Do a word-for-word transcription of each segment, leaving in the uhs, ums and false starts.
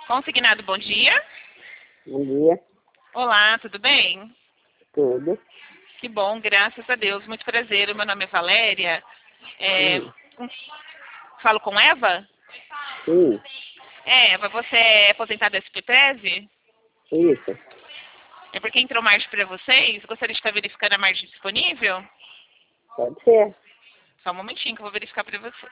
Consignado, bom dia. Bom dia. Olá, tudo bem? Tudo. Que bom, graças a Deus. Muito prazer, meu nome é Valéria. É, Sim. com- Falo com Eva? Sim. É, Eva, você é aposentada da S P Preve? Isso. É porque entrou margem para vocês. Gostaria de estar verificando a margem disponível? Pode ser. Só um momentinho que eu vou verificar para você.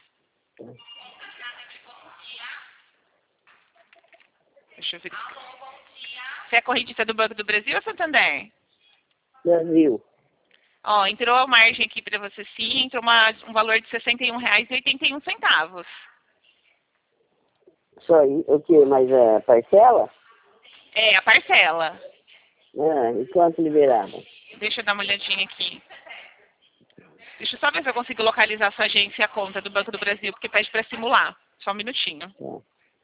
Deixa eu verificar. Você é correntista do Banco do Brasil ou Santander? Brasil. Ó, entrou a margem aqui para você sim, entrou uma, um valor de sessenta e um reais e oitenta e um centavos. Só aí, o que? Mas é parcela? É, a parcela. Ah, e quanto liberava? Deixa eu dar uma olhadinha aqui. Deixa eu só ver se eu consigo localizar a sua agência e a conta do Banco do Brasil, porque pede para simular. Só um minutinho. Tá.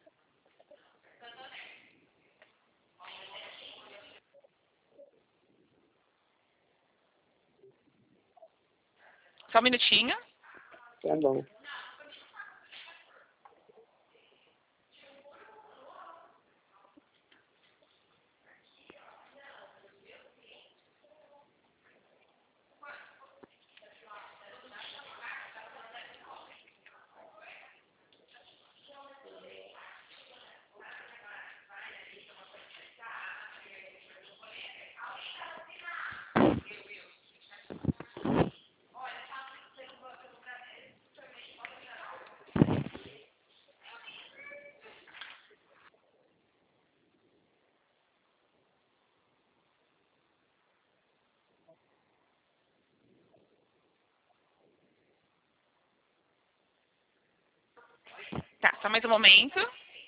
Só um minutinho. Tá bom. Tá, só mais um momento.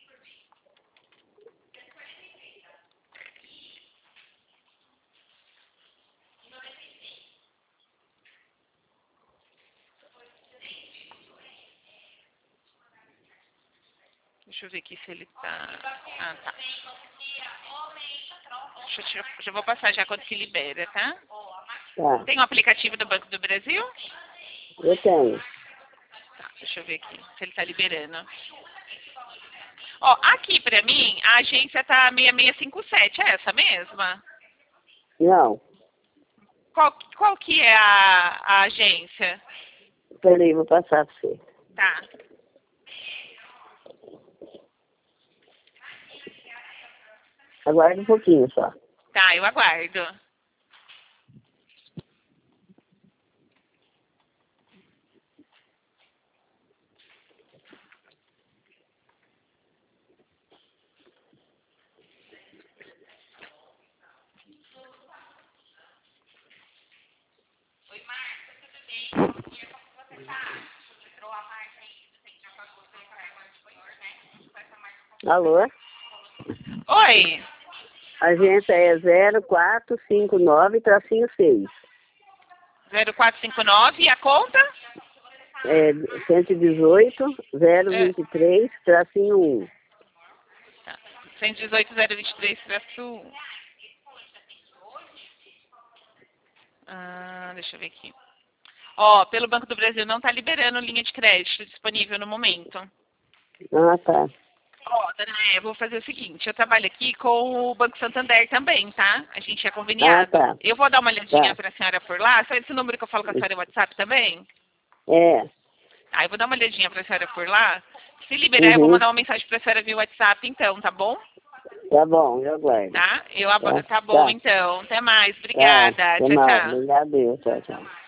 Deixa eu ver aqui se ele tá... Ah, tá. Deixa eu tirar... Já vou passar já quanto que libera, tá? Tá. Tem o aplicativo do Banco do Brasil? Eu tenho. Tá, deixa eu ver aqui se ele tá liberando. Ó, aqui pra mim, a agência tá seis seis cinco sete, é essa mesma? Não. Qual, qual que é a, a agência? Peraí, vou passar pra você. Tá. Aguarda um pouquinho só. Tá, eu aguardo. Alô? Oi, A agência é zero quatro cinco nove tracinho seis. zero quatro cinco nove, e a conta? É cento e dezoito, zero É, vinte e três, tracinho um. tá. cento e dezoito, zero vinte e três, traço um. Ah, deixa eu ver aqui. Ó, pelo Banco do Brasil não tá liberando linha de crédito disponível no momento. Ah, tá. Ó, dona Eva, eu vou fazer o seguinte, eu trabalho aqui com o Banco Santander também, tá? A gente é Ah, conveniado. tá. Eu vou dar uma olhadinha Tá. pra senhora por lá. Só esse número que eu falo com a senhora é WhatsApp também? É. Ah, eu vou dar uma olhadinha pra senhora por lá. Se liberar, eu vou Uhum. mandar uma mensagem pra senhora via WhatsApp então, tá bom? Tá bom, eu aguardo. Tá? Eu, abo- Tá, tá bom tá, então. Até mais. tá. Obrigada. Até Tchau, mais. tchau. Obrigado, Deus. Tchau, tchau.